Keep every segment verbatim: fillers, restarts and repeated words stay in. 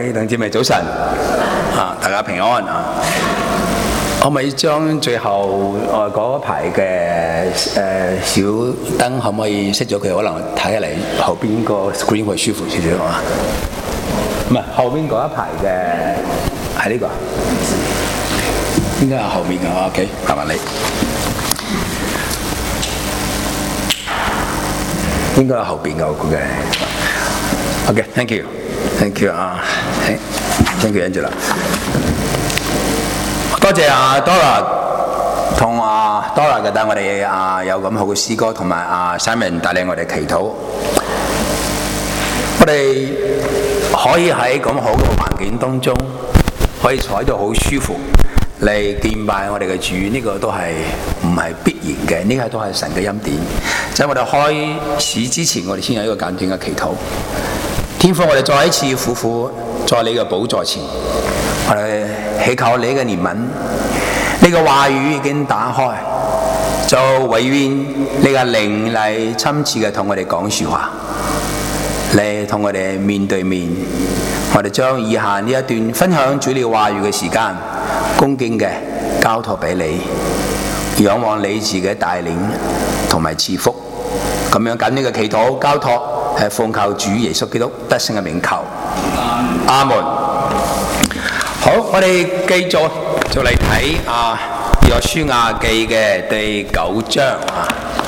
位弟兄姊妹早晨啊，大家平安啊！可唔可以將最後誒嗰排嘅誒小燈可唔可以熄咗佢？可能睇下嚟後邊個 screen 會舒服少少啊！唔係後邊嗰一排嘅係呢個，應該係後面嘅 OK， 麻煩你。應該係後邊嘅我估嘅。OK，thank you，thank you 啊 ，thank you Angela。多謝阿 Dora 同阿 Dora 嘅帶我哋啊有咁好嘅詩歌，同埋阿 Simon 帶領我哋祈禱。我哋可以喺咁好嘅環境當中，可以坐喺度好舒服嚟敬拜我哋嘅主，呢、這個都係唔係必然嘅，呢、這個都係神嘅恩典。就喺我哋開始之前，我哋先有一個簡短嘅祈禱。天父，我哋再一次苦苦在你嘅寶座前，我哋祈求你嘅憐憫。你嘅話語已經打開，就唯願你嘅靈嚟親切嘅同我哋講説話，你同我哋面對面。我哋將以下呢一段分享主你話語嘅時間，恭敬嘅交託俾你，仰望你自己帶領同埋賜福。咁樣緊呢個祈禱交託係奉靠主耶穌基督得勝嘅名求。阿門。好，我哋繼續就嚟睇啊約書亞記嘅第九章啊。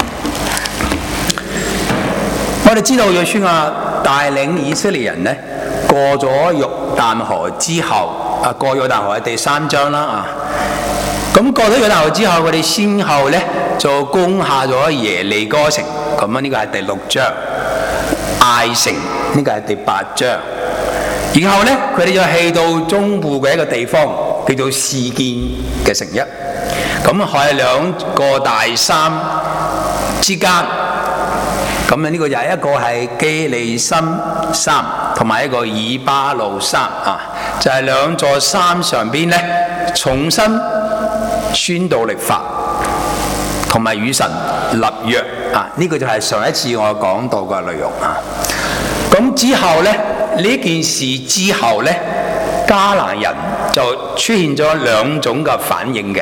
我哋知道約書亞帶領以色列人呢過咗約旦河之後，啊過約旦河係第三章啦啊。咁過咗約旦河之後，佢哋先後呢就攻下咗耶利哥城。咁啊，呢個係第六章。艾城呢個係第八章。然後呢，佢哋就去到中部嘅一個地方，叫做示劍嘅城邑。咁喺兩個大山之間。咁啊，呢個就係一個係基利心山，同埋一個以巴路山啊，就係、是、兩座山上邊呢，重新宣導律法，同埋與神立約啊！呢、這個就係上一次我講到嘅內容啊。咁之後呢，呢件事之後呢，迦南人就出現咗兩種嘅反應嘅。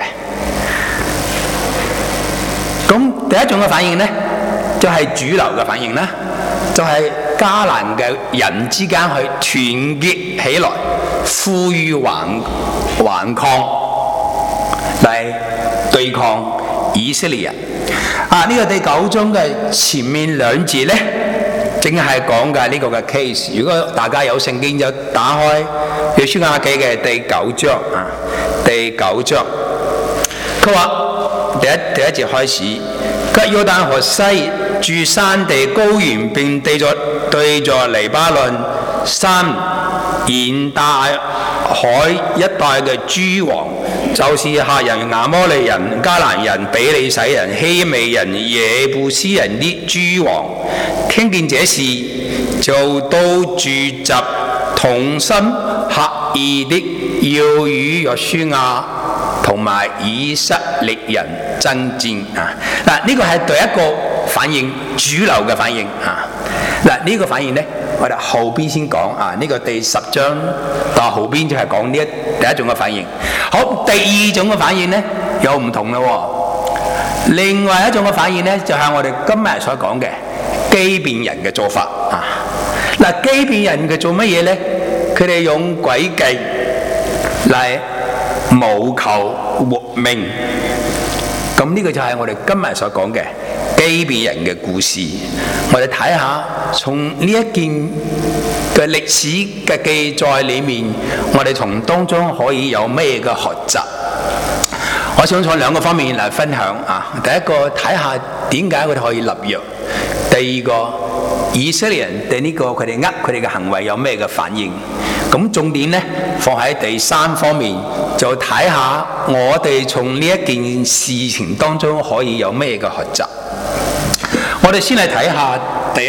咁第一種嘅反應呢，就係、是、主流嘅反應啦，就係、是、迦南嘅人之間去團結起來，呼籲頑頑抗嚟對抗以色列人。啊！呢、這個第九章嘅前面兩節呢，正係講嘅呢個嘅 case。如果大家有聖經就打開約書亞記嘅第九章啊，第九章，佢話第一第一節開始，吉約旦河西住山地高原，並對着對着黎巴嫩山沿大海一帶嘅諸王，就是赫人、亞摩利人、迦南人、比利洗人、希未人、耶布斯人的諸王，聽見這事，就都聚集，同心合意的要與約書亞同埋以色列人爭戰啊！嗱，呢個係第一個反應，主流嘅反應啊！嗱，呢個反應呢，我哋後邊先講啊。呢個第十章到後邊就係講呢一第一種嘅反應。好，第二種嘅反應呢，有唔同咯。另外一種嘅反應呢，就係我哋今日所講嘅基遍人嘅做法啊。嗱，基遍人嘅做乜嘢呢？佢哋用詭計嚟謀求活命。咁呢個就係我哋今日所講嘅基遍人嘅故事。我哋睇下從呢一件嘅歷史嘅記載裏面，我哋從當中可以有咩嘅學習？我想從兩個方面嚟分享啊。第一個睇下點解佢哋可以立約；第二個以色列人對呢個佢哋呃佢哋嘅行為有咩嘅反應？咁重點呢，放喺第三方面，就睇下我哋從呢一件事情當中可以有咩嘅學習。我哋先嚟睇下第一，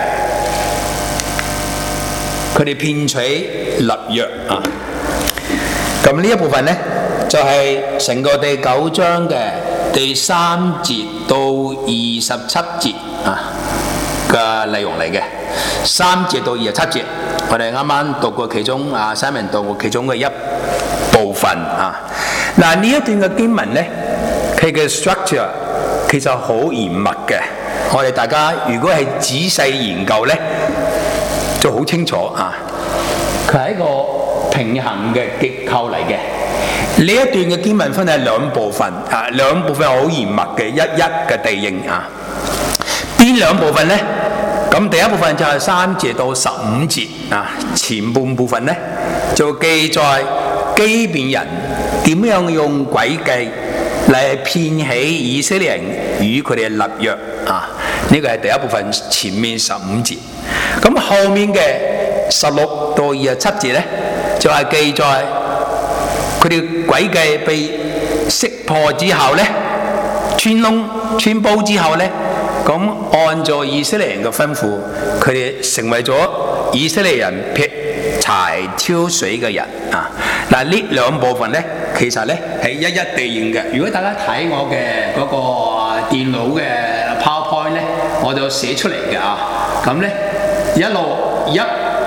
佢哋騙取立約啊。咁呢一部分呢，就係、是、成個第九章嘅第三節到二十七節啊。 嘅內容嚟嘅，三節到二十七節，我哋啱啱讀過其中啊，Simon讀過其中嘅一部分啊。嗱，呢一段嘅經文咧，佢嘅 structure 其實好嚴密嘅。我哋大家如果係仔細研究咧，就好清楚啊。佢係一個平衡嘅結構嚟嘅。呢一段嘅經文分係兩部分啊，兩部分好嚴密嘅一一嘅對應啊。邊兩部分呢？咁第一部分就係三節到十五節啊，前半部分呢，就記載基遍人點樣用詭計嚟騙起以色列人與佢哋立約啊。呢個係第一部分，前面十五節。咁後面嘅十六到二十七節呢，就係、是、記載佢哋詭計被識破之後呢，穿窿穿煲之後呢，咁按照以色列人嘅吩咐，佢哋成為咗以色列人劈柴挑水嘅人啊！嗱，呢兩部分呢，其實呢係一一對應嘅。如果大家睇我嘅嗰個電腦嘅 PowerPoint 呢，我就寫出嚟嘅啊。咁呢一路一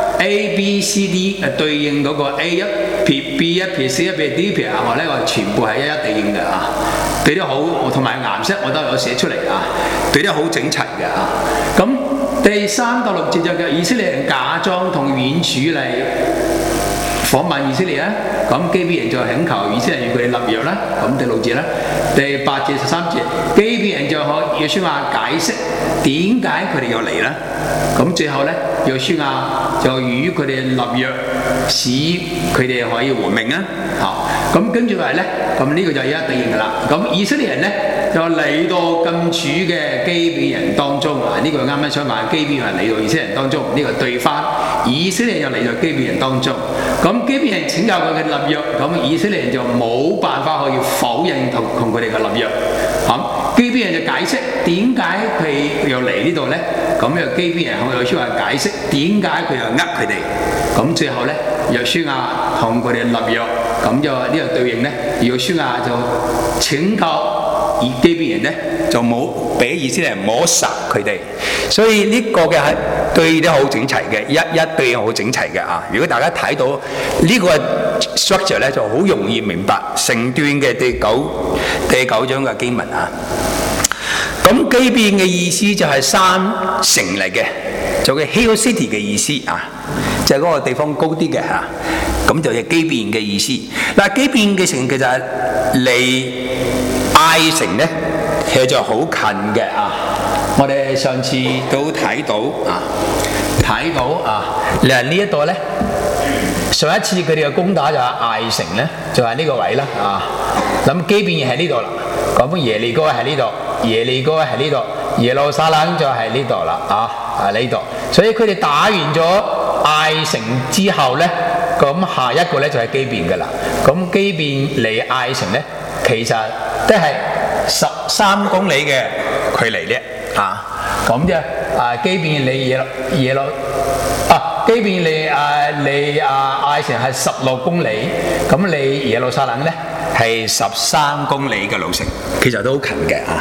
A B C D 誒對應嗰個 A 一撇 B 一撇 C 一撇 D 撇啊，我呢個全部係一一對應嘅啊。對得好，同埋顏色我都有寫出嚟啊，對得好整齊嘅啊。咁第三到六節就叫以色列人假裝同遠處嚟訪問以色列啦。咁基遍人就懇求以色列人與佢哋立約啦。咁第六節啦，第八節十三節，基遍人就可約書亞解釋點解佢哋要嚟啦。咁最後咧，約書亞就與佢哋立約，使佢哋可以活命啊。嚇，咁跟住嚟咧，咁呢個就一一對應噶啦。咁以色列人咧就嚟到近處嘅基遍人當中啊，呢、這個啱啱想話基遍人嚟到以色列人當中，呢、這個對翻以色列人又嚟到基遍人當中。咁基遍人請求佢嘅立約，咁以色列人就冇辦法可以否認同同佢哋嘅立約。咁基遍人就解釋點解佢又嚟呢度咧？咁又基遍人向約書亞解釋點解佢又呃佢哋。咁最後咧，約書亞同佢哋立約，咁就呢個對應咧，約書亞就請求以基遍人咧就冇俾以色列人摸殺佢哋。所以呢個嘅係對得好整齊嘅，一一對應好整齊嘅啊！如果大家睇到呢個 structure 咧，就好容易明白成段嘅第九第九章嘅經文啊。咁基遍嘅意思就係山城嚟嘅，就叫 hill city 嘅意思啊，就係、是、嗰個地方高啲嘅嚇。咁就係基遍嘅意思。嗱，基遍嘅城其實係離艾城咧，其實就好近嘅啊。我哋上次都睇到啊，睇到啊，嗱呢一度咧，上一次佢哋嘅攻打就係艾城咧，就係、是、呢個位啦啊。咁基遍喺呢度啦，咁耶利哥喺呢度，耶利哥喺呢度，耶路撒冷就喺呢度啦啊啊呢度。所以佢哋打完咗艾城之後咧，咁下一個咧就係基遍噶啦。咁基遍離艾城咧，其實都係十三公里嘅距離咧。啊，咁啫，啊基遍離耶路耶路啊，基遍離啊離啊艾城係十六公里，咁離耶路撒冷咧係十三公里嘅路程，其實都好近嘅啊。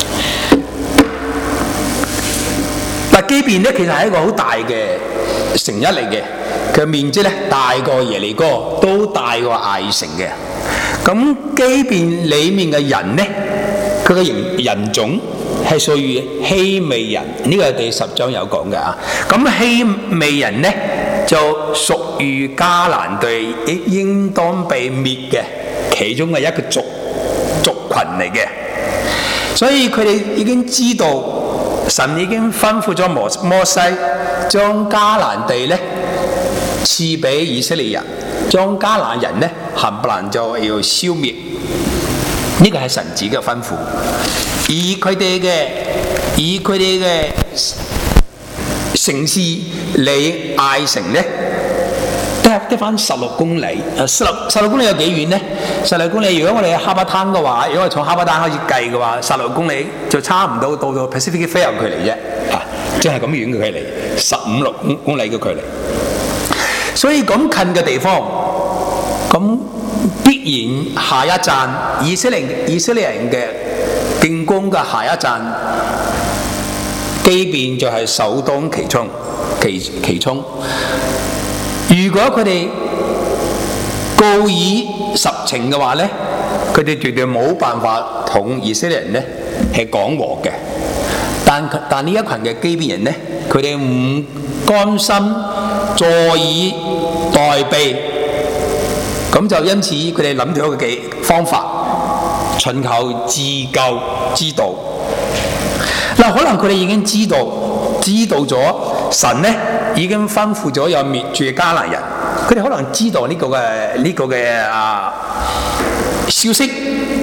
嗱，基遍咧其實係一個好大嘅城邑嚟嘅，佢面積咧大過耶利哥，都大過艾城嘅。咁基遍裡面嘅人咧，佢嘅人人種係屬於希未人，呢、這個係第十章有講嘅啊。咁希未人呢，就屬於迦南地應當被滅嘅其中嘅一個族族群嚟嘅，所以佢哋已經知道神已經吩咐咗摩摩西將迦南地呢賜俾以色列人，將迦南人呢冚唪唥就要消滅，呢、這個係神子嘅吩咐。而佢哋嘅，以佢哋嘅城市離艾城咧，得得翻十六公里。誒，十六十六公里有幾遠咧？十六公里，如果我哋喺哈巴灘嘅話，如果我從哈巴灘開始計嘅話，十六公里就差唔多到到 Pacific 飛行距離啫。啊，即係咁遠嘅距離，十五六公里嘅距離。所以咁近嘅地方，咁必然下一站以色列以色列人嘅進攻嘅下一站基遍就係首當其衝，其其衝。如果佢哋告以實情嘅話咧，佢哋絕對冇辦法同以色列人咧係講和嘅。但但呢一群嘅基遍人咧，佢哋唔甘心坐以待斃，咁就因此佢哋諗咗個嘅方法，尋求自救之道。嗱，可能佢哋已經知道知道咗神咧已經吩咐咗有滅絕迦南人，佢哋可能知道呢個嘅呢個嘅啊消息，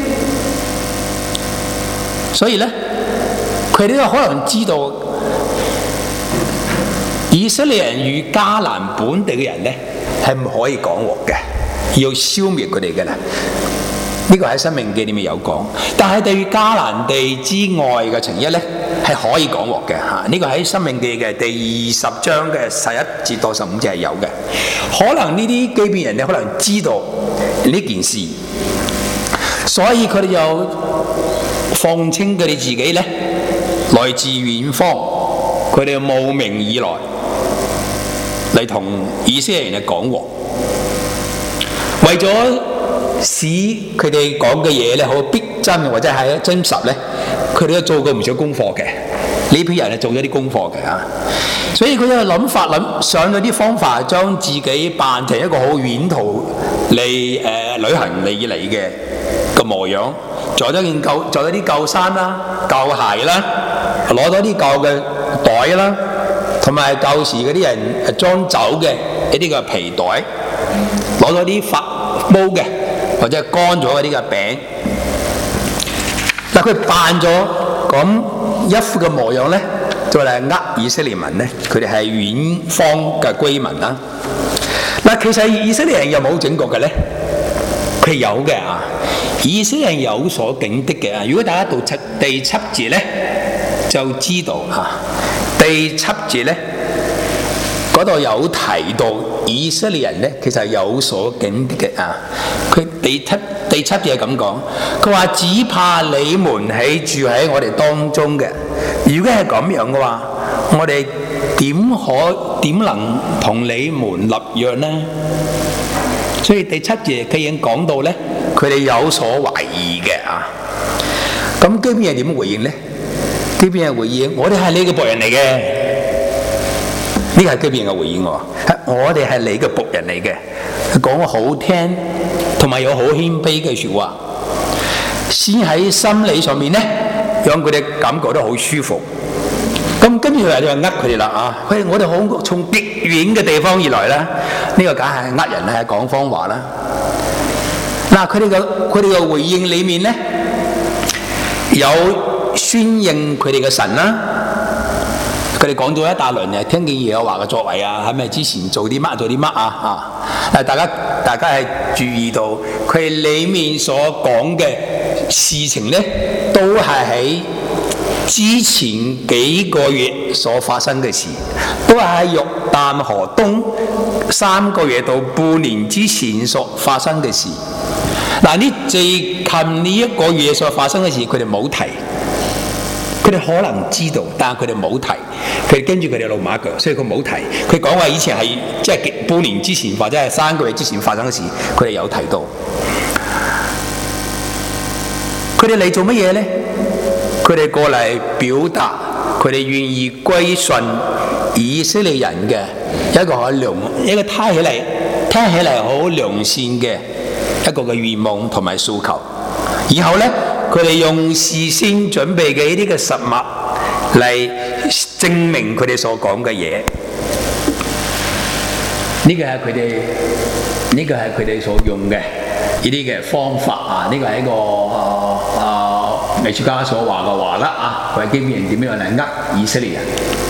所以咧佢哋都可能知道以色列人與迦南本地嘅人咧係唔可以講和嘅，要消滅佢哋嘅啦。呢個喺《申命記》裏面有講，但係對於迦南地之外嘅城邑咧係可以講和嘅嚇。呢個喺《申命記》嘅第二十章嘅十一至到十五節係有嘅。可能呢啲基遍人咧可能知道呢件事，所以佢哋又放稱佢哋自己咧來自遠方，佢哋慕名而來嚟同以色列人嚟講和，為咗使佢哋講嘅嘢咧好逼真或者係真實咧，佢哋都做過唔少功課嘅。呢批人係做咗啲功課嘅啊，所以佢有諗法諗上咗啲方法，將自己扮成一個好遠途嚟誒、呃、旅行嚟嚟嘅個模樣，做咗件舊做咗啲舊衫啦、舊鞋啦，攞咗啲舊嘅袋啦，同埋舊時嗰啲人裝酒嘅一啲嘅皮袋，攞咗啲發毛嘅或者乾咗嗰啲嘅餅。嗱，佢扮咗咁一副嘅模樣咧，就嚟呃以色列民咧，佢哋係遠方嘅居民啦。嗱，其實以色列人有冇整過嘅咧？佢有嘅啊，以色列人有所警惕嘅啊。如果大家讀七第七節咧，就知道嚇、啊、第七節咧嗰度有提到以色列人咧，其實有所警惕嘅啊。佢第七第七節係咁講，佢話只怕你們係住喺我哋當中嘅。如果係咁樣嘅話，我哋點可點能同你們立約呢？所以第七節佢已經講到咧，佢哋有所懷疑嘅啊。咁基遍人點回應咧？基遍人回應：我哋係你嘅僕人嚟嘅。呢個係基遍人嘅回應喎。我哋係你嘅僕人嚟嘅，講個好聽同埋有好謙卑嘅説話，先喺心理上面咧，讓佢哋感覺到好舒服。咁跟住佢就呃佢哋啦啊！喂，我哋好從極遠嘅地方而來啦，呢個梗係呃人啦，係講謊話啦。嗱，佢哋嘅佢哋嘅回應裡面咧，有宣認佢哋嘅神啦。佢哋講咗一大輪嘅，聽見耶和華嘅作為啊，係咪之前做啲乜做啲乜啊啊？誒，大家大家係注意到佢裡面所講嘅事情咧，都係喺之前幾個月所發生嘅事，都係喺約旦河東三個月到半年之前所發生嘅事。嗱，呢最近呢一個月所發生嘅事，佢哋冇提。佢哋可能知道，但係佢哋冇提。佢跟住佢哋老馬腳，所以佢冇提。佢講話以前係即係半年之前或者係三個月之前發生嘅事，佢哋有提到。佢哋嚟做乜嘢咧？佢哋過嚟表達佢哋願意歸順以色列人嘅一個好良一個聽起嚟聽起嚟好良善嘅一個嘅願望同埋訴求。然後咧，佢哋用事先準備嘅呢啲嘅實物嚟證明佢哋所講嘅嘢。呢個係佢哋呢個係佢哋所用嘅呢啲嘅方法啊！呢個係一個啊啊藝術家所話嘅話啦啊！佢係基遍人點樣嚟呃以色列人？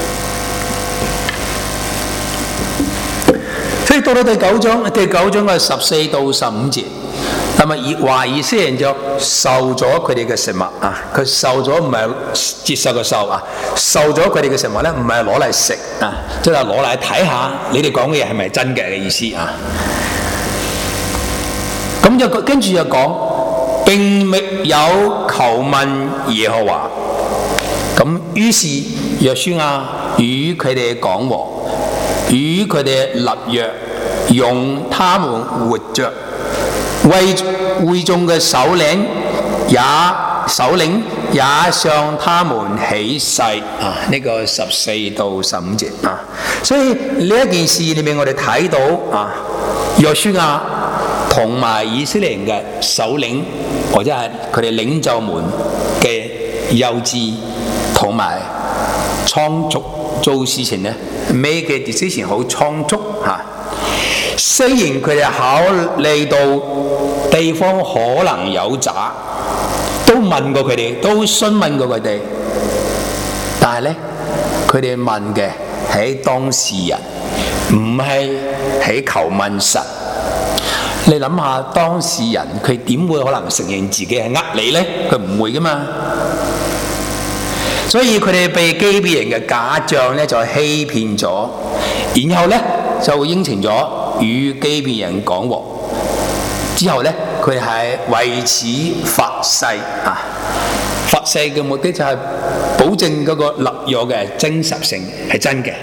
所以到到第九章，第九章嘅十四到十五節。咁啊，以話以色列人就受咗佢哋嘅食物啊！佢受咗唔係接受嘅受啊，受咗佢哋嘅食物咧，唔係攞嚟食啊，即係攞嚟睇下你哋講嘅嘢係咪真嘅嘅意思啊！咁就跟住就講並沒有求問耶和華。咁於是約書亞與佢哋講和，與佢哋立約，用他們活着，為會眾嘅首領也首領也向他們起誓啊！呢、這個十四到十五節啊，所以呢一件事裏面我哋睇到啊，約書亞同埋以色列人嘅首領或者係佢哋領袖們嘅幼稚同埋倉促做事情咧，make 嘅 decision 好倉促嚇、啊。雖然佢哋考慮到地方可能有詐，都問過佢哋，都詢問過佢哋，但係咧，佢哋問嘅係當事人，唔係喺求問神。你諗下，當事人佢點會可能承認自己係呃你呢？佢唔會噶嘛。所以佢哋被基遍人嘅假象咧就欺騙咗，然後咧就應承咗與基遍人講和。之後咧，佢哋係為此發誓啊！發誓嘅目的就係保證嗰個立約嘅真實性係真嘅。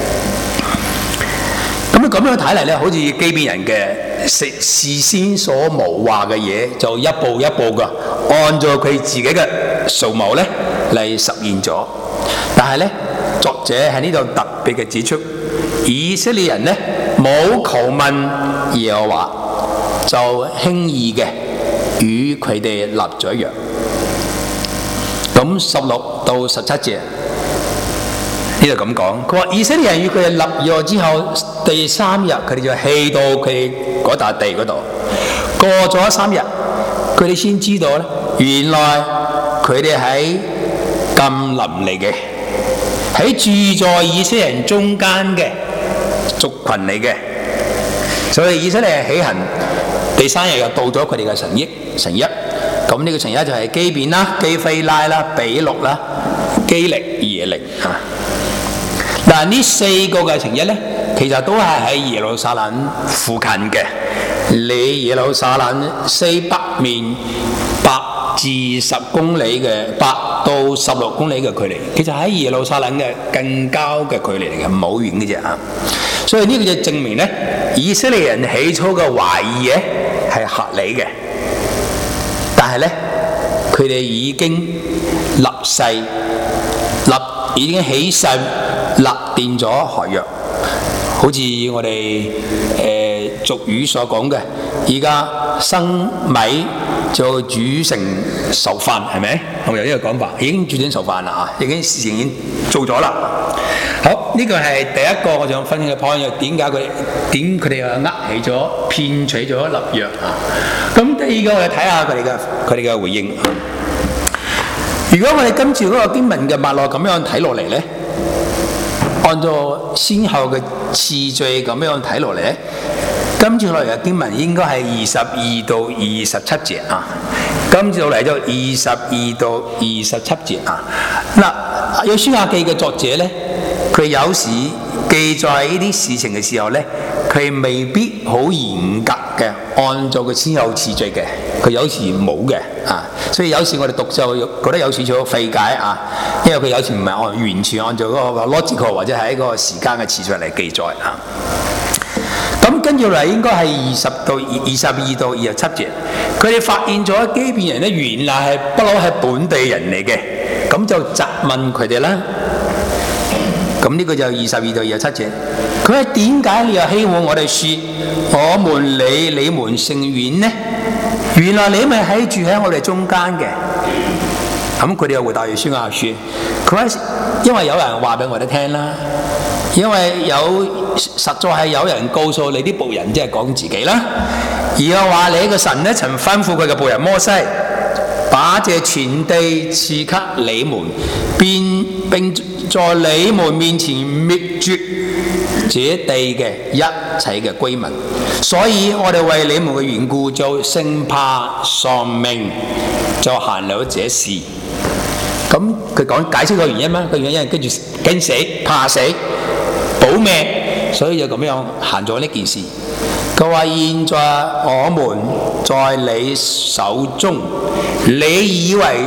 咁咁樣睇嚟咧，好似基遍人嘅事事先所謀劃嘅嘢，就一步一步嘅按照佢自己嘅數謀咧嚟實現咗。但係咧，作者喺呢度特別嘅指出，以色列人咧冇求問耶和華，就輕易嘅與佢哋立咗約。咁十六到十七節呢度咁講，佢話以色列人與佢哋立約之後，第三日佢哋就去到佢嗰笪地嗰度。過咗三日，佢哋先知道咧，原來佢哋喺禁林嚟嘅，喺住在以色列人中間嘅族群嚟嘅。所以以色列人起行，第三日又到咗佢哋嘅城邑城邑。咁呢個城邑就係基遍啦、基非拉啦、比錄啦、基力、耶力啊。嗱，呢四個嘅城邑咧，其實都係喺耶路撒冷附近嘅，離耶路撒冷西北面八至十公里嘅八到十六公里嘅距離，其實喺耶路撒冷嘅近郊嘅距離嚟嘅，唔好遠嘅啫啊。所以呢個就證明咧，以色列人起初嘅懷疑咧係合理嘅，但係咧佢哋已經立誓立已經起誓。立定咗合約，好似我哋誒俗語所講嘅，而家生米就煮成熟飯，係咪？我有呢個講法，已經煮成熟飯啦啊！已經事情已經做咗啦。好，呢個係第一個我想分享嘅 point，點解佢點佢哋又呃起咗、騙取咗立約啊？咁第二個我哋睇下佢哋嘅佢哋嘅回應。如果我哋今次嗰個經文嘅脈絡咁樣睇落嚟咧，按照先後嘅次序咁樣睇落嚟咧，今次落嚟嘅經文應該係二十二到二十七節啊。今次落嚟就二十二到二十七節啊。嗱，約書亞記嘅作者咧，佢有時記載呢啲事情嘅時候咧，佢未必好嚴格嘅按照個先後次序嘅，佢有時冇嘅啊。所以有時我哋讀就覺得有少少費解啊，因為佢有時唔係按完全按照嗰個 logical 或者係一個時間嘅次序嚟記載啊。咁跟住嚟應該係二十到二十二到二十七節，佢哋發現咗基遍人咧原來係不嬲係本地人嚟嘅，咁就責問佢哋啦。咁呢個就二十二到二十七節，佢話點解你又欺哄我哋説我們離你們甚遠呢？原來你咪喺住喺我哋中間嘅。咁佢哋又回答約書亞説：佢話因為有人話俾我哋聽啦，因為有實在係有人告訴你啲僕人，即係講自己啦，而又話你個神咧曾吩咐佢嘅僕人摩西，把這全地賜給你們，並並在你們面前滅絕這地嘅一切嘅居民，所以我哋為你們嘅緣故就生怕喪命，就行了這事。咁佢講解釋個原因咩？個原因係跟住驚死、怕死、保命，所以就咁樣行咗呢件事。佢話：現在我們在你手中，你以為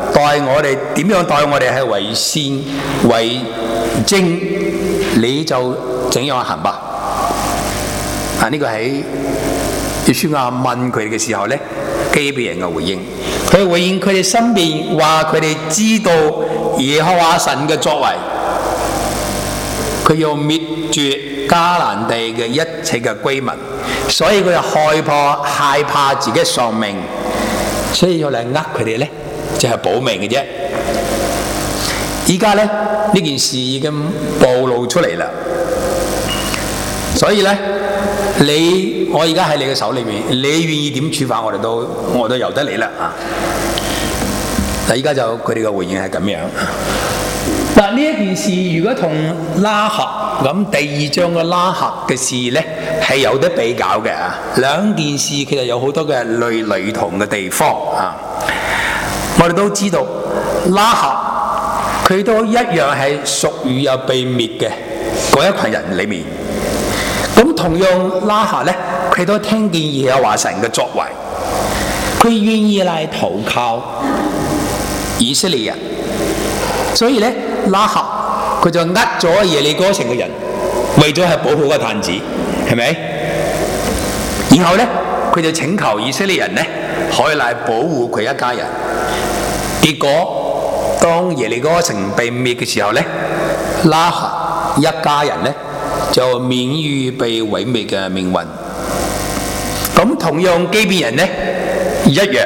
待我哋點樣待我哋係為善為正，你就怎樣行吧。啊！呢個喺約書亞問佢哋嘅時候咧，基遍人嘅回應。佢回應佢哋身邊話佢哋知道耶和華神嘅作為，佢要滅絕迦南地嘅一切嘅居民，所以佢就害怕害怕自己喪命，所以要嚟呃佢哋咧，就係保命嘅啫。依家咧呢件事已經暴露出嚟啦，所以咧你我而家喺你嘅手裏面，你願意點處罰我哋都我都由得你啦啊！嗱，依家就佢哋嘅回應係咁樣。嗱，呢一件事如果同拉合咁第二章嘅拉合嘅事咧係有得比較嘅啊，兩件事其實有好多嘅類類同嘅地方啊。我哋都知道拉合佢都一樣係屬於有被滅嘅嗰一群人裏面。咁同樣拉合咧，佢都聽見耶和華神嘅作為，佢願意嚟投靠以色列人，所以咧拉合佢就呃咗耶利哥城嘅人，為咗係保護個探子，係咪？然後咧佢就請求以色列人咧可以嚟保護佢一家人。結果當耶利哥城被滅嘅時候咧，拉合一家人咧就免於被毀滅嘅命運。咁同樣基遍人咧一樣，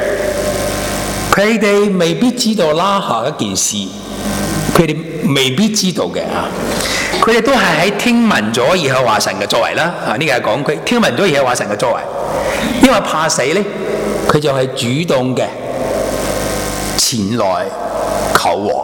佢哋未必知道拉合一件事，佢哋未必知道嘅啊。佢哋都係喺聽聞咗耶和華神嘅作為啦。啊，呢個係講佢聽聞咗耶和華神嘅作為，因為怕死咧，佢就係主動嘅前來求和。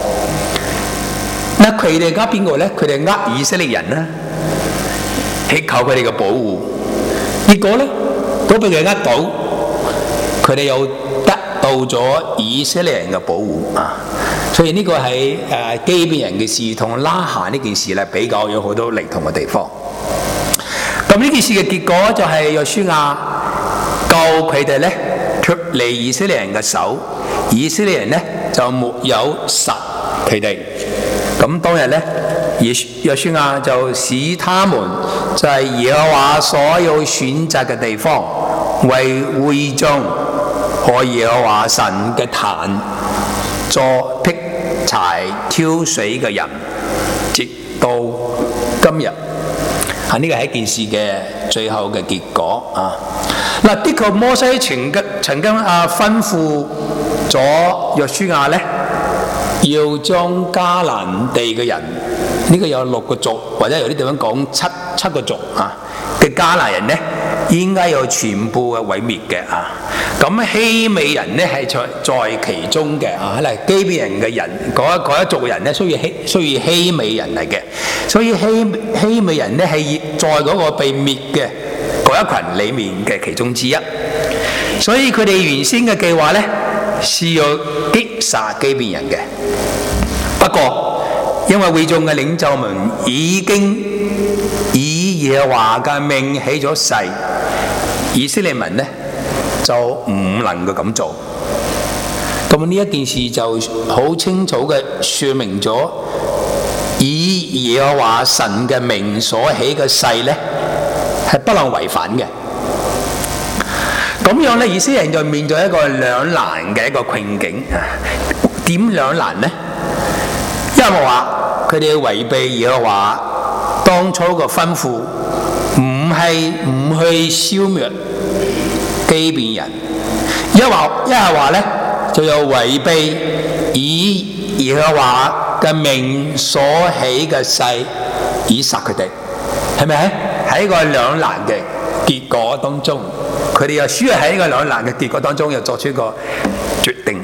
嗱，佢哋呃邊個咧？佢哋呃以色列人啦，祈求佢哋嘅保護。結果咧都俾佢呃到，佢哋又得到咗以色列人嘅保護啊！所以呢個係誒基遍人嘅事同拉合呢件事咧比較有好多雷同嘅地方。咁呢件事嘅結果就係約書亞救佢哋咧脫離以色列人嘅手，以色列人咧就沒有殺佢哋。咁當日咧，約書亞就使他們在耶和華所有選擇嘅地方，為會眾和耶和華神嘅壇作劈柴挑水嘅人，直到今日。啊，呢個係一件事嘅最後嘅結果啊！嗱，的確摩西曾經曾經啊吩咐咗約書亞咧，要將迦南地嘅人，呢、這個有六個族，或者有啲地方講七七個族啊嘅迦南人咧，應該要全部嘅毀滅嘅啊。咁希美人咧係在在其中嘅啊，嗱基遍人嘅人嗰一嗰一族嘅人咧，需要希需要希美人嚟嘅，所以希希美人咧係在嗰個被滅嘅嗰一群裡面嘅其中之一。所以佢哋原先嘅計劃咧是要擊殺基遍人嘅。不過，因為會眾嘅領袖們已經以耶和華嘅命起咗誓，以色列民呢就唔能夠咁做。咁呢一件事就好清楚嘅說明咗，以耶和華神嘅命所起嘅誓呢係不能違反嘅。咁樣呢，以色列人就面對一個兩難嘅一個困境。點兩難呢？一係話佢哋違背耶和華當初個吩咐，唔係唔去消滅基遍人；一話一係話咧，就有違背以耶和華嘅命所起嘅誓，以殺佢哋，係咪？喺一個兩難嘅結果當中，佢哋又需要喺呢個兩難嘅結果當中，又作出一個決定。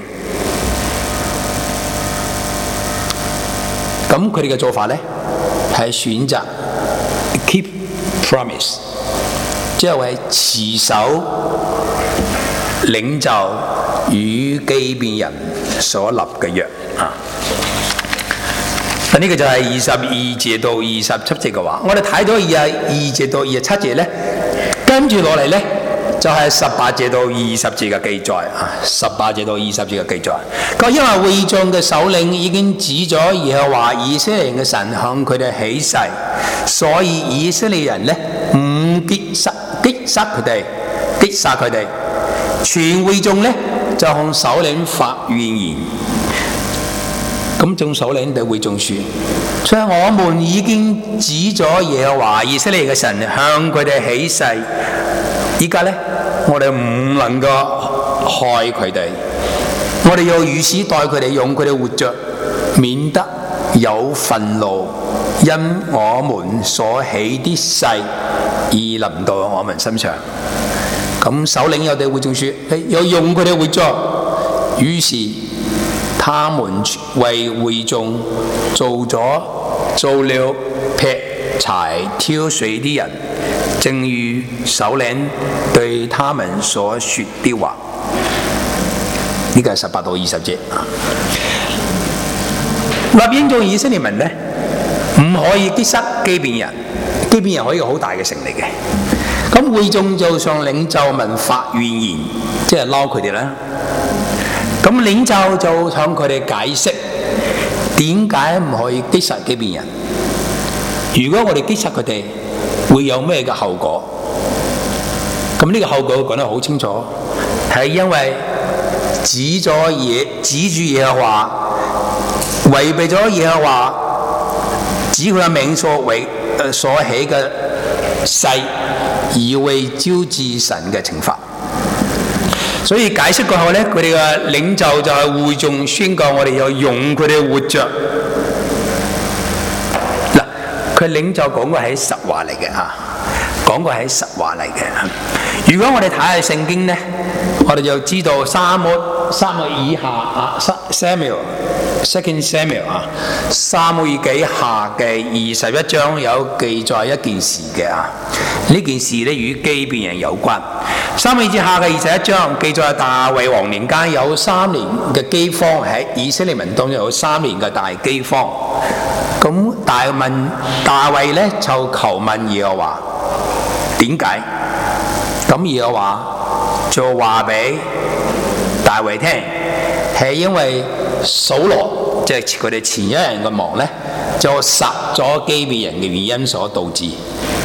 咁佢哋嘅做法咧，係選擇 keep promise， 即係為持守領袖與基遍人所立嘅約啊。呢、這個就係二十二節到二十七節嘅話，我哋睇到二十二節到二十七節咧，跟住落嚟咧就係十八節到二十節嘅記載啊，十八節到二十節嘅記載。佢因為會眾嘅首領已經指咗耶和華以色列人嘅神向佢哋起誓，所以以色列人呢唔擊殺擊殺佢哋，擊殺佢哋。全會眾呢就向首領發怨言。咁眾首領對會眾說：所以我們已經指咗耶和華以色列嘅神向佢哋起誓，依家呢，我哋唔能夠害佢哋，我哋要如此待佢哋，用佢哋活着，免得有憤怒因我們所起的誓而臨到我們身上。咁首領又對會眾說：要用佢哋活着。於是他們為會眾做咗做了劈柴挑水的人，正如首領對他們所說的話。呢個係十八到二十節。立應眾以色列民呢，唔可以擊殺基遍人，基遍人可以好大嘅城嚟嘅。咁會眾就向領袖們發怨言，即係嬲佢哋啦。咁領袖就向佢哋解釋點解唔可以擊殺基遍人。如果我哋擊殺佢哋，會有咩嘅後果？咁呢個後果講得好清楚，係因為指咗耶指住耶和華，違背咗耶和華指佢嘅名所為誒所起嘅誓，而會招致神嘅懲罰。所以解釋過後呢，佢哋嘅領袖就係會眾宣告我哋要用佢哋活着。嗱，佢領袖講過係實話嚟嘅嚇，講過係實話嚟嘅。如果我哋睇下聖經呢，我哋就知道撒母撒母以下啊 Samuel Second Samuel 啊，撒母耳記下嘅二十一章有記載一件事嘅啊。呢件事呢與基遍人有關。撒母耳記下嘅二十一章記載大衛王年間有三年嘅饑荒，喺以色列民當中有三年嘅大饑荒。咁大問大衛呢就求問耶和華點解？咁耶和華就話俾大衛聽，係因為掃羅即係佢哋前一任嘅王呢，就殺咗基遍人嘅原因所導致。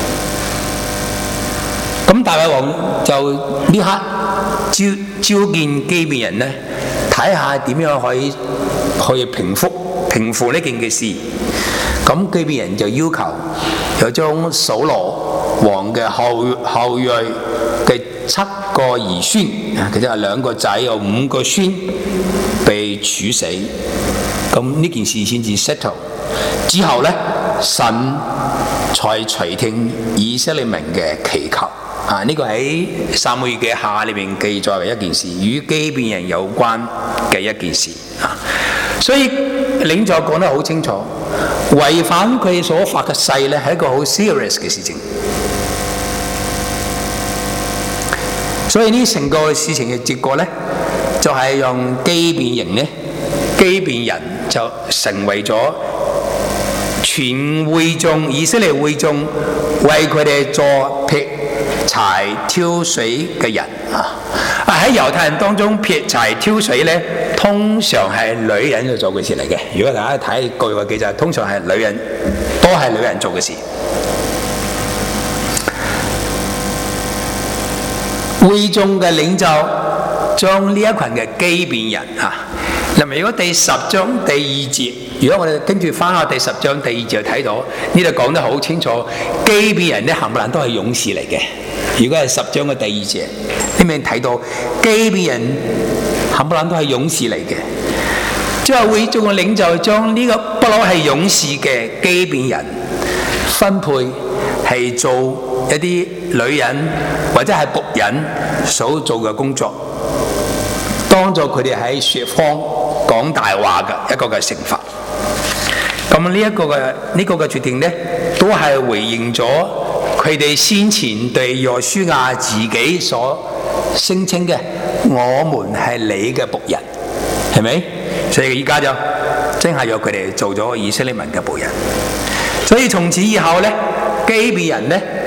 咁大衛王就呢刻召召見基遍人呢，睇下點樣可以可以平復平復呢件嘅事。咁基遍人就要求有將掃羅王嘅後後裔嘅七個兒孫，其實係兩個仔有五個孫被處死。咁呢件事先至 settle 之後呢，神才垂聽以色列民嘅祈求。啊！呢、這個喺撒母耳記下裏面記載嘅一件事，與基遍人有關嘅一件事啊。所以領袖講得好清楚，違反佢所發嘅誓咧，係一個好 serious 嘅事情。所以呢成個事情嘅結果咧，就係、是、讓基遍人咧，基遍人就成為咗全會眾以色列會眾為佢哋做劈柴挑水嘅人啊！喺猶太人當中，劈柴挑水咧，通常係女人去做嘅事嚟嘅。如果大家睇據嘅記載，通常係女人，都係女人做嘅事。會眾嘅領袖將呢一群嘅基遍人啊，嗱，如果第十章第二節，如果我哋跟住翻下第十章第二節就睇到呢度講得好清楚，基遍人咧冚唪唥都係勇士嚟嘅。如果係十章嘅第二節，你咪睇到基遍人冚唪唥都係勇士嚟嘅，即係會眾嘅領袖將呢個不嬲係勇士嘅基遍人分配係做一啲女人或者係僕人所做嘅工作，當作佢哋喺說謊講大話嘅一個嘅懲罰。咁呢一個嘅呢個嘅決定呢，都係回應咗佢哋先前對約書亞自己所聲稱嘅，我們係你嘅僕人，係咪？所以而家就真係由佢哋做咗以色列民嘅僕人。所以從此以後呢，基遍人呢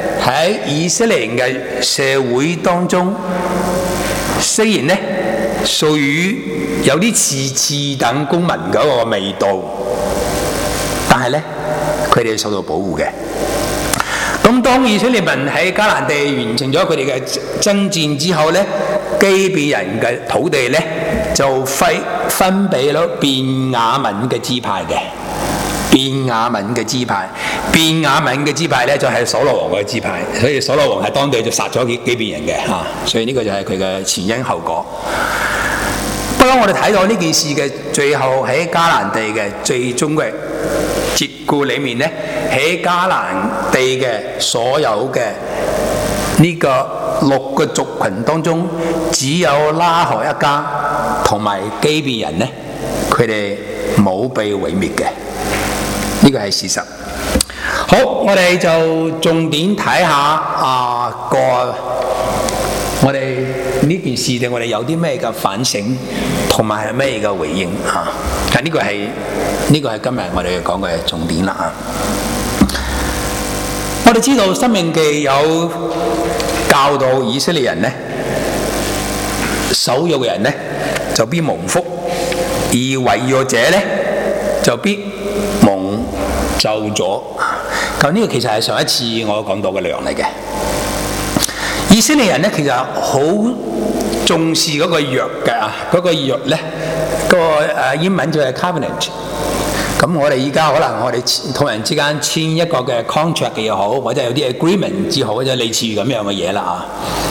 喺以色列人嘅社會當中，雖然呢屬於有啲似次等公民嗰個味道，但係呢佢哋受到保護嘅。咁當以色列民喺迦南地完成咗佢哋嘅爭戰之後呢，基遍人嘅土地呢就分分俾咗便雅憫嘅支派嘅。便雅憫嘅支派，便雅憫嘅支派咧就係所羅王嘅支派，所以所羅王喺當地就殺咗幾幾遍人嘅嚇，所以呢個就係佢嘅前因後果。不過我哋睇到呢件事嘅最後喺迦南地嘅最終嘅結果裏面咧，喺迦南地嘅所有嘅呢個六個族群當中，只有拉合一家同埋基遍人咧，佢哋冇被毀滅嘅。呢個係事實。好，我哋就重點睇下啊個我哋呢件事對我哋有啲咩嘅反省，同埋係咩嘅回應啊？但呢個係呢個係今日我哋講嘅重點啦啊！我哋知道《申命記》有教導以色列人呢，守約嘅人呢就必蒙福，而違約者呢就必蒙咒詛。咁呢個其實係上一次我講到嘅內容嚟嘅。以色列人咧其實好重視嗰個約嘅啊，嗰、嗰個約咧、嗰個誒英文就係 covenant。咁我哋依家可能我哋同人之間簽一個嘅 contract 嘅又好，或者有啲 agreement 之好，或者類似咁樣嘅嘢啦啊。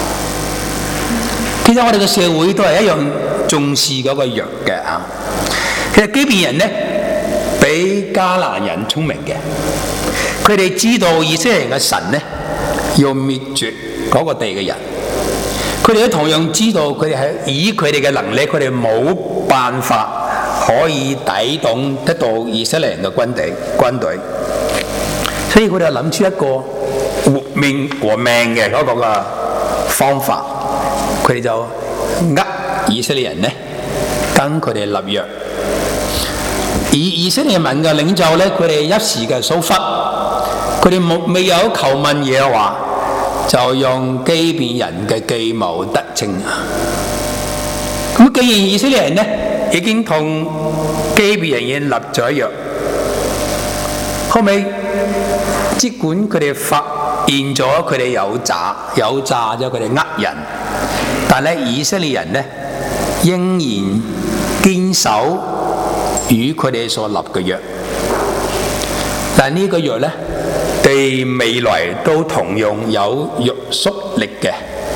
其實我哋嘅社會都係一樣重視嗰個約嘅啊。其實基遍人咧比迦南人聰明嘅，佢哋知道以色列人嘅神咧要滅絕嗰個地嘅人，佢哋都同樣知道佢哋係以佢哋嘅能力，佢哋冇辦法可以抵擋得到以色列人嘅軍隊軍隊，所以佢哋諗出一個活命和命嘅嗰個嘅方法，佢哋就呃以色列人咧跟佢哋立約。而以色列民嘅領袖咧，佢哋一時嘅疏忽，佢哋冇未有求問耶和華，就用基遍人嘅計謀得逞。咁既然以色列人咧已經同基遍人已經立咗約，後尾即管佢哋發現咗佢哋有詐有詐咗佢哋呃人，但係咧以色列人咧仍然堅守與佢哋所立嘅約，但呢個約咧對未來都同樣有約束力嘅。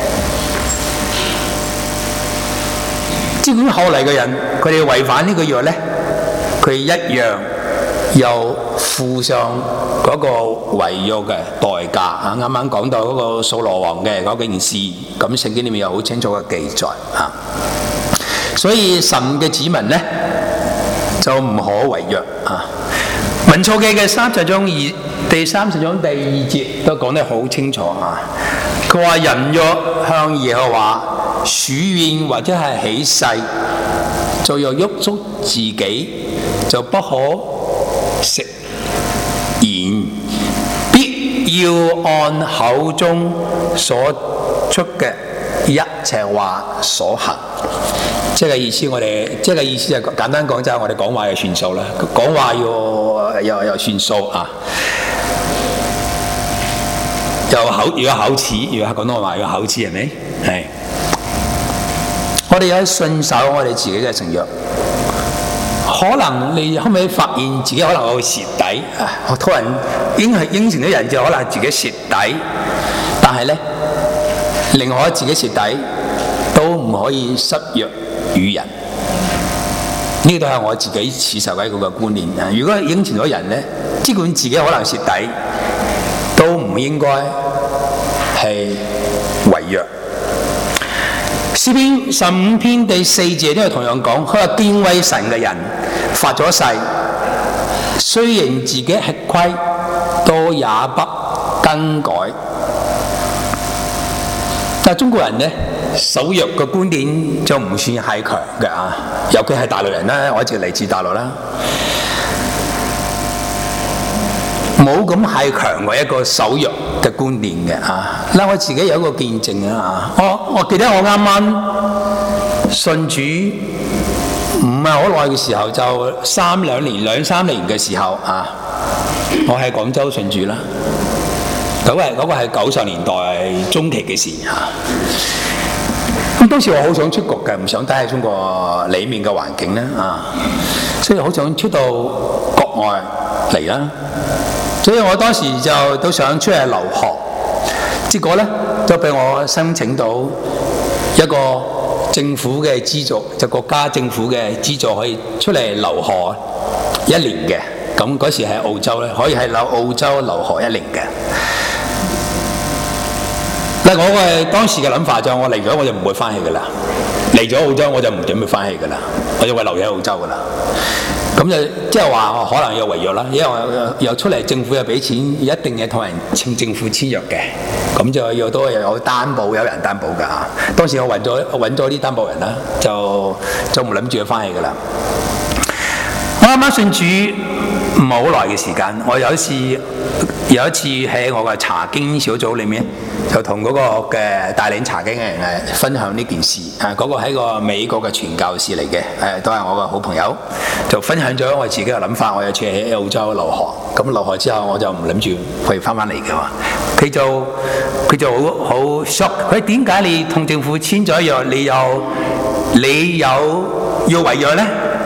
即管後嚟嘅人，佢哋違反呢個約咧，佢一樣又付上嗰個違約嘅代價啊！啱啱講到嗰個掃羅王嘅嗰件事，咁聖經裏面有好清楚嘅記載啊。所以神嘅子民咧就唔可違約啊！民數記嘅三十章二第三十章第二節都講得好清楚啊！佢話人若向耶和華許願或者係起誓，就要約束自己，就不可食言，必要按口中所出嘅一切話所行。即係意思，我哋即係意思就簡單講，就係我哋講話就算數啦。講話要又又算數啊！又口如果口齒，如果廣東話要口齒係咪？係。我哋要信守我哋自己嘅承約。可能你後尾發現自己可能會蝕底啊！突然應係應承咗人就可能自己蝕底，但係咧，另外自己蝕底都唔可以失約與人，呢個都係我自己持守嘅一個觀念啊！如果應承咗人咧，即管自己可能蝕底，都唔應該係違約。詩篇十五篇第四節都係同樣講，佢話敬畏神嘅人發咗誓，雖然自己吃虧，都也不更改。但係中國人咧，守約嘅觀點就唔算係強嘅啊，尤其係大陸人啦，我一直嚟自大陸啦。 冇咁係強嘅一個守約嘅觀念嘅啊！嗱，我自己有一個見證啊！我我記得我啱啱信主唔係好耐嘅時候，就三兩年兩三年嘅時候啊，我喺廣州信主啦。嗰個係嗰個係九十年代中期嘅事啊！咁當時我好想出國嘅，唔想待喺中國裡面嘅環境咧啊，所以好想出到國外嚟啦。所以我當時就都想出去留學，結果咧就俾我申請到一個政府嘅資助，就國家政府嘅資助可以出嚟留學一年嘅。咁嗰時喺澳洲咧，可以喺留澳洲留學一年嘅。嗱，我嘅當時嘅諗法就係我嚟咗我就唔會翻去噶啦，嚟咗澳洲我就唔準備翻去噶啦，我就會留喺澳洲噶啦。咁就即係話可能有違約啦，因為又出嚟政府又俾錢，一定要同人簽政府簽約嘅，咁就又都又有擔保，有人擔保㗎嚇。當時我揾咗揾咗啲擔保人啦，就就唔諗住翻去㗎啦。我啱啱信主唔係好耐嘅時間，我有一次有一次喺我嘅查經小組裏面，就同嗰個嘅帶領查經嘅人誒分享呢件事。誒、啊、嗰、那個係個美國嘅傳教士嚟嘅，誒都係我嘅好朋友，就分享咗我自己嘅諗法。我有次喺澳洲留學，咁留學之後我就唔諗住可以翻返嚟嘅嘛。佢就佢就好好 shock， 佢點解你同政府簽咗約，你有你有要違約咧？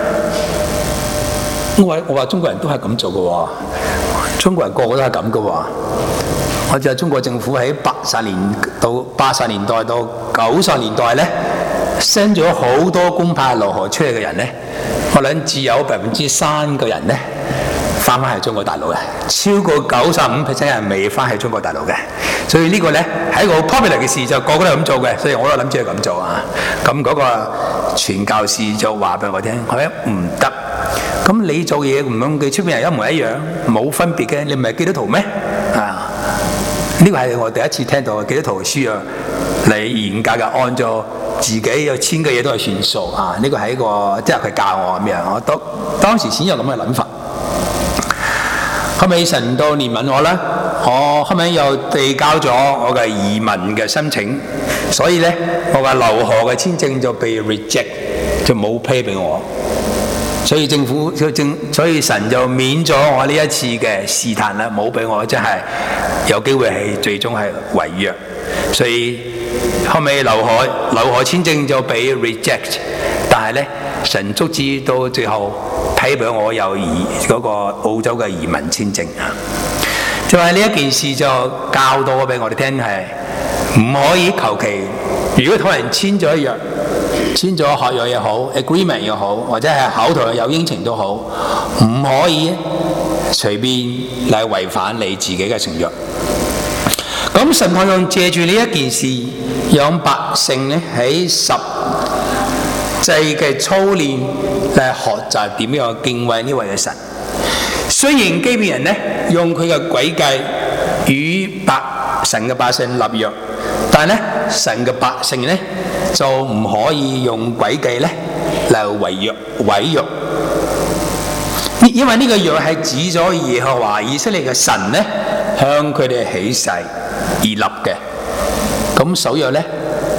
我話我話中國人都係咁做嘅喎，中國人個個都係咁嘅喎。我就係中國政府喺八十年到八十年代到九十年代咧，send 咗好多公派留學出去嘅人咧，我諗只有百分之三個人咧翻返去中國大陸嘅，超過九十五 percent 人未翻去中國大陸嘅。所以呢個咧係一個好 popular 嘅事，就個個都係咁做嘅，所以我都諗住係咁做啊。咁嗰個傳教士就話俾我聽，佢話唔得。咁你做嘢唔同佢出邊人一模一樣，冇分別嘅，你唔係基督徒咩？啊！呢個係我第一次聽到基督徒書啊，嚟嚴格嘅按照自己有簽嘅嘢都係算數啊！呢個係一個即係佢教我咁樣，我當當時先有咁嘅諗法。後尾神到憐憫我啦，我後尾又遞交咗我嘅移民嘅申請，所以咧我嘅留學嘅簽證就被 reject， 就冇批俾我。所以政府政，所以神就免咗我呢一次嘅試探啦，冇俾我，即係有機會係最終係違約。所以後尾留學留學簽證就俾 reject， 但係咧神足之到最後批俾我有移嗰個澳洲嘅移民簽證啊。就係呢一件事就教導俾我哋聽，係唔可以求其，如果同人簽咗約。簽咗合約又好 ，agreement 又好，或者係口頭有應承都好，唔可以隨便嚟違反你自己嘅承約。咁神可用借住呢一件事，讓百姓咧喺實際嘅操練嚟學習點樣敬畏呢位嘅神。雖然基遍人咧用佢嘅詭計與百神嘅百姓立約，但係咧神嘅百姓咧。就唔可以用詭計咧嚟違約毀約，因為呢個約係指咗耶和華以色列嘅神咧向佢哋起誓而立嘅。咁守約咧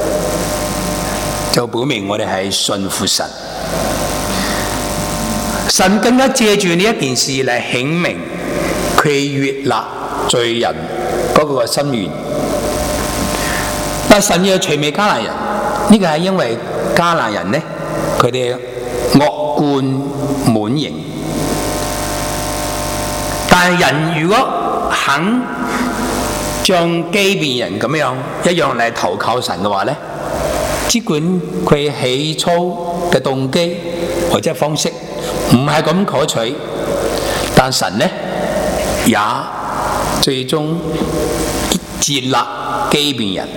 就表明我哋係信服神。神更加借住呢一件事嚟顯明佢悅納罪人嗰個心願。但神要除滅迦南人。呢個係因為迦南人呢，佢哋惡貫滿盈。但係人如果肯像基遍人咁樣一樣嚟投靠神嘅話呢，即管佢起初嘅動機或者方式唔係咁可取，但神呢也最終接納基遍人。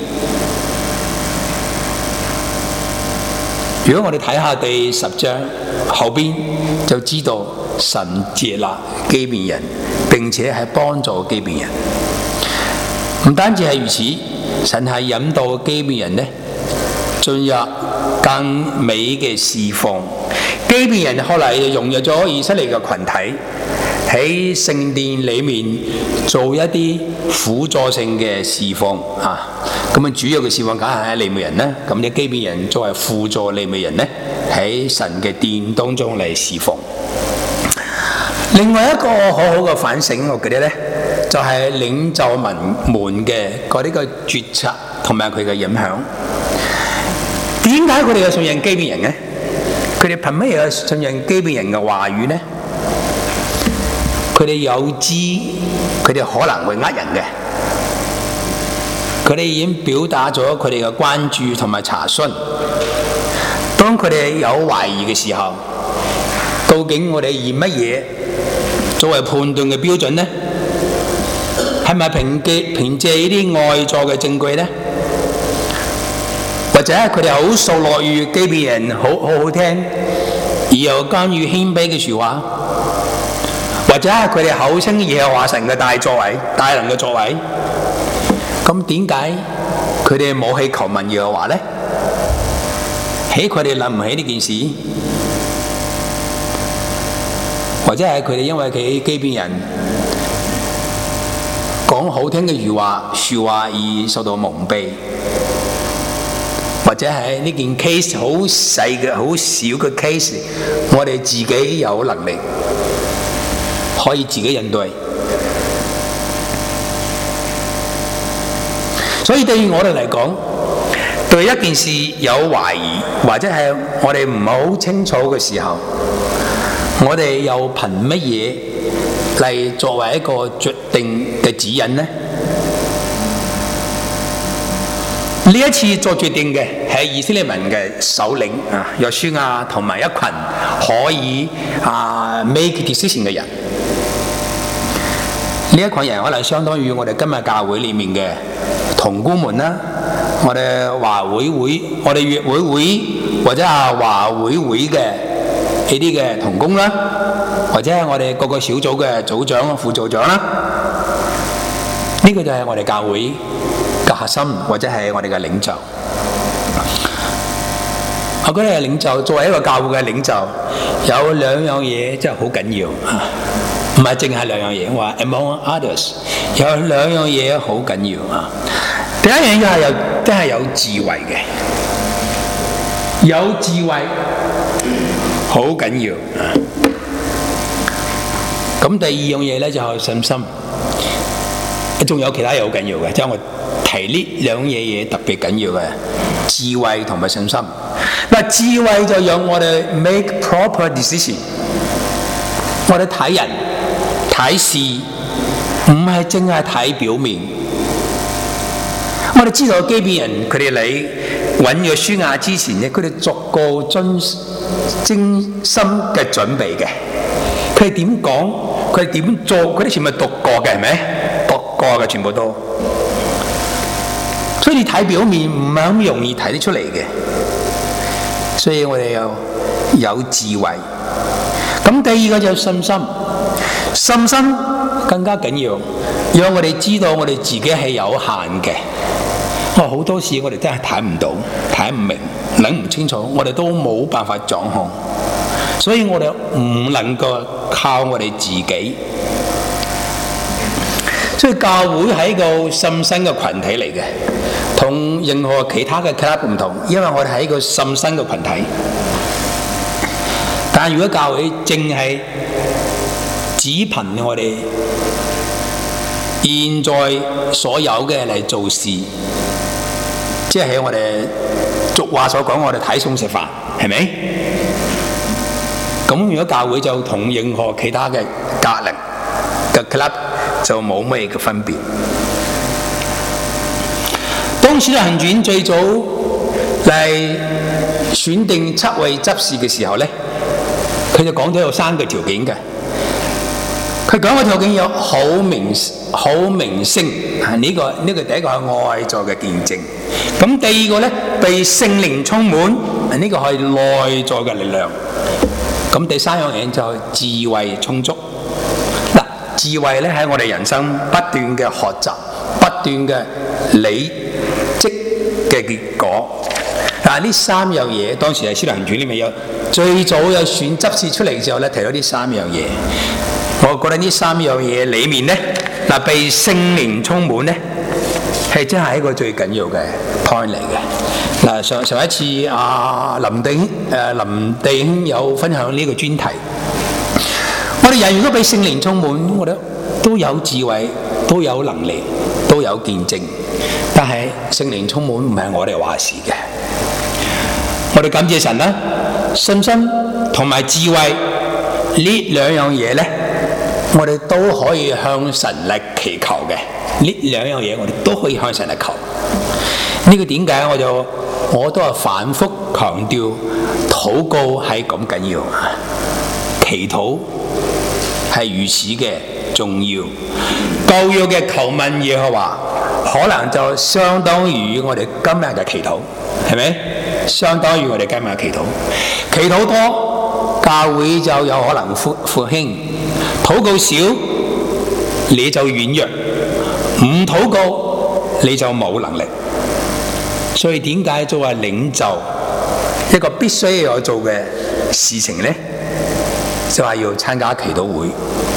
如果我哋睇下第十章後邊，就知道神接納基遍人，並且係幫助基遍人。唔單止係如此，神係引導基遍人呢進入更美嘅侍奉。基遍人後嚟就融入咗以色列嘅群體， 喺聖殿裏面做一啲輔助性嘅侍奉啊。咁啊，主要嘅侍奉梗係喺利未人啦。咁啲基遍人作為輔助利未人咧，喺神嘅殿當中嚟侍奉。另外一個好好嘅反省，我記得咧，就係、是、領袖們們嘅嗰啲嘅決策同埋佢嘅影響。點解佢哋嘅信任基遍人咧？佢哋憑乜嘢信任基遍人嘅話語咧？佢哋有知，佢哋可能會呃人嘅。佢哋已經表達咗佢哋嘅關注同埋查詢。當佢哋有懷疑嘅時候，究竟我哋以乜嘢作為判斷嘅標準呢？係咪憑借憑借呢啲外在嘅證據呢？或者佢哋好受落於基遍人好好好聽，而又甘於謙卑嘅説話？或者係佢哋口稱耶和華神嘅大作為、大能嘅作為？咁點解佢哋冇去求問耶和華呢？喺佢哋諗唔起呢件事，或者係佢哋因為佢基遍人講好聽嘅説話、説話而受到蒙蔽，或者係呢件 case 好細嘅、好少嘅 case， 我哋自己有能力可以自己應對。所以對於我哋嚟講，對一件事有懷疑，或者係我哋唔係好清楚嘅時候，我哋又憑乜嘢嚟作為一個決定嘅指引呢？呢一次做決定嘅係以色列民嘅首領啊，約書亞同埋一群可以啊 make decision 嘅人。呢一群人可能相當於我哋今日教會裏面嘅同工們啦，我哋華會會、我哋粵會會或者係華會會嘅呢啲嘅同工啦，或者係我哋各個小組嘅組長、副組長啦。呢個就係我哋教會嘅核心，或者係我哋嘅領袖。我覺得領袖作為一個教會嘅領袖，有兩樣嘢真係好緊要啊！唔係淨係兩樣嘢，我話 among others 有兩樣嘢好緊要啊！第一樣嘢係有真係有智慧嘅，有智慧好緊要啊！咁第二樣嘢咧就係信心，仲有其他嘢好緊要嘅，即係我提呢兩樣嘢特別緊要嘅智慧同埋信心。嗱，智慧就讓我哋 make proper decision， 我哋睇人睇事唔係淨係睇表面。我哋知道基遍人佢哋嚟揾約書亞之前咧，佢哋逐個精精心嘅準備嘅。佢哋點講，佢哋點做，佢哋全部讀過嘅，係咪？讀過嘅全部都。所以你睇表面唔係咁容易睇得出嚟嘅。所以我哋有有智慧。咁第二個就係信心，信心更加緊要，讓我哋知道我哋自己係有限嘅。哇！好多事我哋真係睇唔到、睇唔明、諗唔清楚，我哋都冇辦法掌控，所以我哋唔能夠靠我哋自己。所以教會係一個信心嘅群體嚟嘅，同任何其他嘅 club 唔同，因為我哋係一個信心嘅群體。但係如果教會淨係只憑我哋現在所有嘅嚟做事，即係喺我哋俗話所講，我哋睇餸食飯，係咪？咁如果教會就同任何其他嘅隔離嘅 club 就冇咩嘅分別。當使徒行傳最早嚟選定七位執事嘅時候咧，佢就講咗有三個條件嘅。佢講嘅條件有好明好明星，呢個呢個第一個係外在嘅見證。咁第二個咧，被聖靈充滿，呢個係內在嘅力量。咁第三樣嘢就係智慧充足。嗱，智慧咧喺我哋人生不斷嘅學習、不斷嘅累積嘅結果。嗱，呢三樣嘢當時係《使徒行傳》裏面有最早有選執事出嚟嘅時候咧，提到呢三樣嘢。 我覺得呢三樣嘢裏面咧，嗱被聖靈充滿咧，係真係一個最緊要嘅 point 嚟嘅。嗱上上一次阿林弟兄誒林弟兄有分享呢個專題，我哋人如果被聖靈充滿，我覺得都有智慧，都有能力，都有見證，但係聖靈充滿唔係我哋話事嘅。我哋感謝神啦，信心同埋智慧呢兩樣嘢咧，我哋都可以向神嚟祈求嘅。呢兩樣嘢我哋都可以向神嚟求。呢個點解我就我都係反覆強調，禱告係咁緊要，祈禱係如此嘅重要。舊約嘅求問耶和華，可能就相當於我哋今日嘅祈禱，係咪？相當於我哋今日嘅祈禱。祈禱多，教會就有可能復復興；禱告少，你就軟弱；唔禱告，你就冇能力。所以點解作為領袖一個必須要做嘅事情呢？就係要參加祈禱會，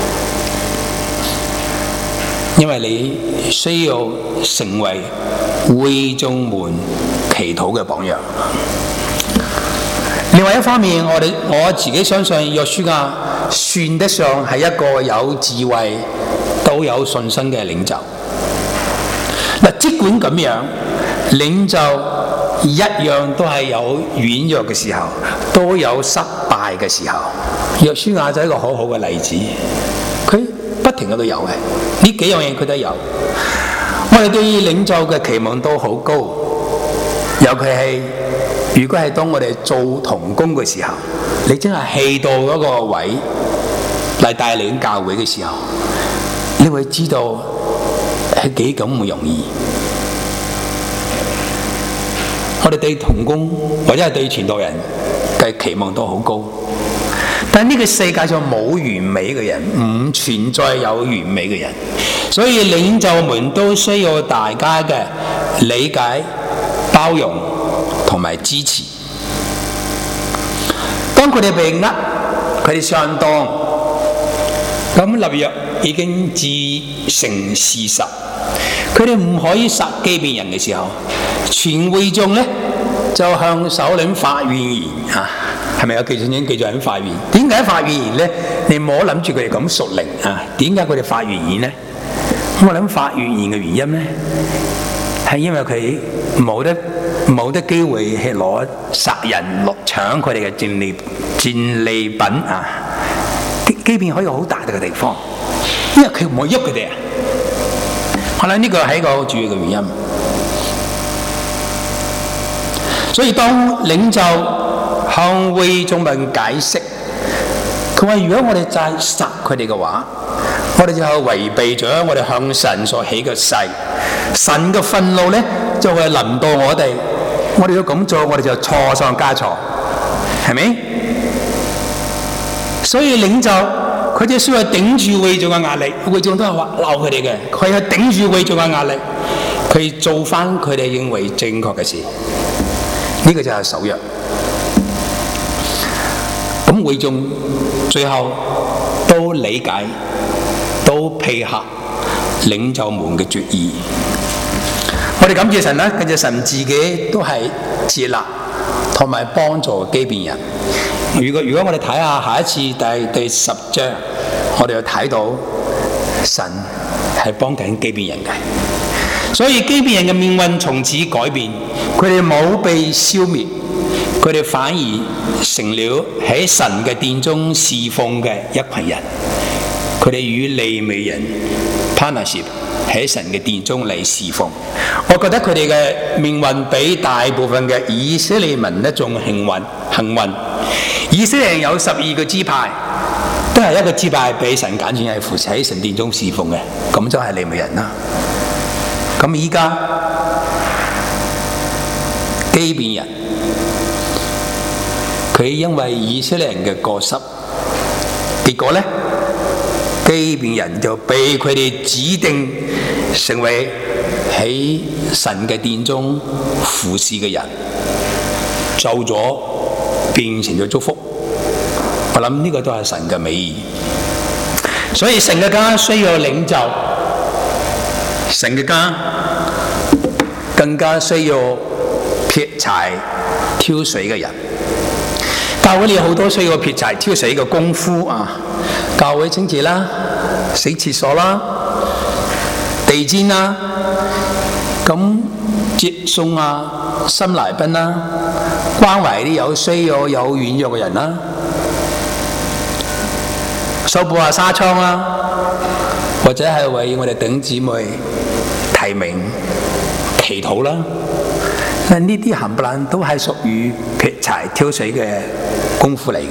因為你需要成為會眾們祈禱嘅榜樣。另外一方面，我哋我自己相信約書亞算得上係一個有智慧、都有信心嘅領袖。嗱，即管咁樣，領袖一樣都係有軟弱嘅時候，都有失敗嘅時候。約書亞就係一個好好嘅例子，佢不停嘅都有嘅，呢幾樣嘢佢都有。我哋對於領袖嘅期望都好高，尤其係如果係當我哋做同工嘅時候，你真係去到嗰個位嚟帶領教會嘅時候，你會知道係幾咁唔容易。我哋對同工或者係對傳道人嘅期望都好高，但係呢個世界上冇完美嘅人，唔存在有完美嘅人，所以領袖們都需要大家嘅理解、包容同埋支持。當佢哋被呃，佢哋上當，咁立約已經自成事實，佢哋唔可以殺機變人嘅時候，全會眾咧就向首領發怨言啊！係咪有記者已經記咗人發怨言？點解發怨言咧？你唔好諗住佢哋咁屬靈啊！點解佢哋發怨言咧？我諗發怨言嘅原因咧，係因為佢冇得冇得機會去攞殺人、落搶佢哋嘅戰利戰利品啊！機機變可以好大嘅地方，因為佢唔可以喐佢哋啊！我諗呢個係一個好主要嘅原因。所以當領袖向會眾們解釋，佢話：如果我哋再殺佢哋嘅話，我哋就係違背咗我哋向神所起嘅誓，神嘅憤怒咧就會臨到我哋。我哋要咁做，我哋就錯上加錯，係咪？所以領袖佢就需要頂住會眾嘅壓力，會眾都係話鬧佢哋嘅，佢係頂住會眾嘅壓力，佢做翻佢哋認為正確嘅事。呢個就係守約。咁會眾最後都理解，都配合領袖們嘅決意。我哋感謝神啦，感謝神自己都係接納同埋幫助基遍人。如果如果我哋睇下下一次第第十章，我哋就睇到神係幫緊基遍人嘅。所以基遍人嘅命運從此改變，佢哋冇被消滅，佢哋反而成了喺神嘅殿中侍奉嘅一群人。佢哋與利未人 partnership 喺神嘅殿中嚟侍奉。我覺得佢哋嘅命運比大部分嘅以色列民一種幸運幸運。以色列人有十二個支派，都係一個支派俾神揀選係扶持喺神殿中侍奉嘅，咁就係利未人啦。咁依家基遍人，佢因為以色列人嘅過失，結果咧，基遍人就被佢哋指定成為喺神嘅殿中服侍嘅人，做咗變成咗祝福。我諗呢個都係神嘅美意。 所以神嘅家需要領袖，神嘅家更加需要撇柴挑水嘅人。教會裏有好多需要撇柴挑水嘅功夫啊！教會清潔啦、洗廁所啦、地氈啦，咁接送啊、新來賓啦，關懷啲有需要有軟弱嘅人啦，掃補下紗窗啦，或者係為我哋弟兄姊妹提名祈禱啦。呢啲冚唪唥都係屬於撇柴挑水嘅功夫嚟嘅。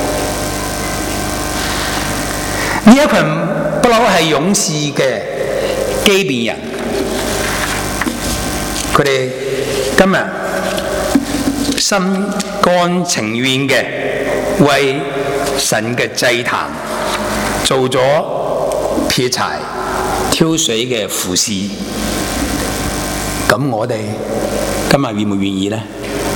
呢一群不嬲係勇士嘅基遍人，佢哋今日心甘情願嘅為神嘅祭壇做咗撇柴挑水嘅服侍。咁我哋今日願唔願意呢？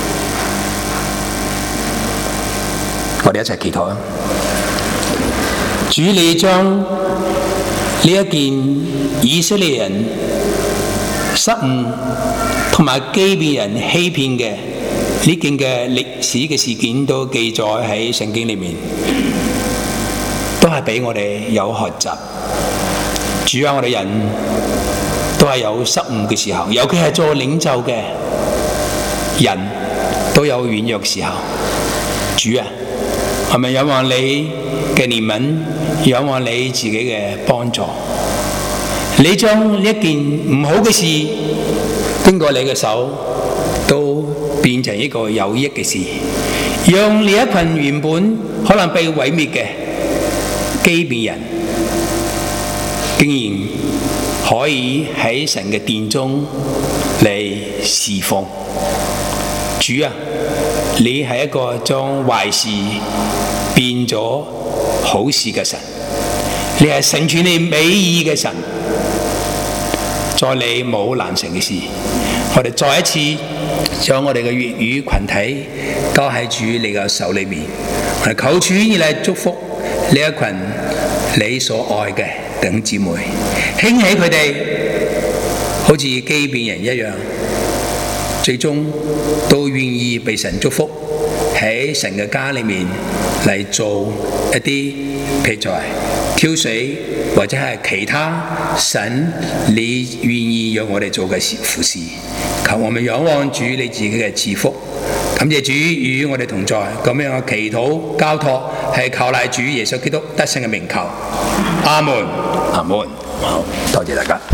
我哋一齊祈禱啊！主，你將呢一件以色列人失誤同埋基遍人欺騙嘅呢件嘅歷史嘅事件都記載喺聖經裏面，都係俾我哋有學習。主啊，我哋人都係有失誤嘅時候，尤其係做領袖嘅人都有軟弱時候。主啊，係咪仰望你嘅憐憫，仰望你自己嘅幫助？你將呢一件唔好嘅事經過你嘅手，都變成一個有益嘅事，讓呢一群原本可能被毀滅嘅基遍人，竟然可以喺神嘅殿中嚟侍奉。主啊，你係一個將壞事變咗好事嘅神，你係成全你美意嘅神，在你冇難成嘅事。我哋再一次將我哋嘅粵語群體交喺主你嘅手裏面，我哋求主以嚟祝福呢一群你所愛嘅弟兄姊妹，興起佢哋好似基遍人一樣，最終都願意被神祝福，喺神嘅家裏面嚟做一啲撇柴挑水或者係其他神你願意讓我哋做嘅服事。求我們仰望主你自己嘅賜福，感謝主與我哋同在，咁樣嘅祈禱交託係靠賴主耶穌基督得勝嘅名求。阿門，阿門。好，多謝大家。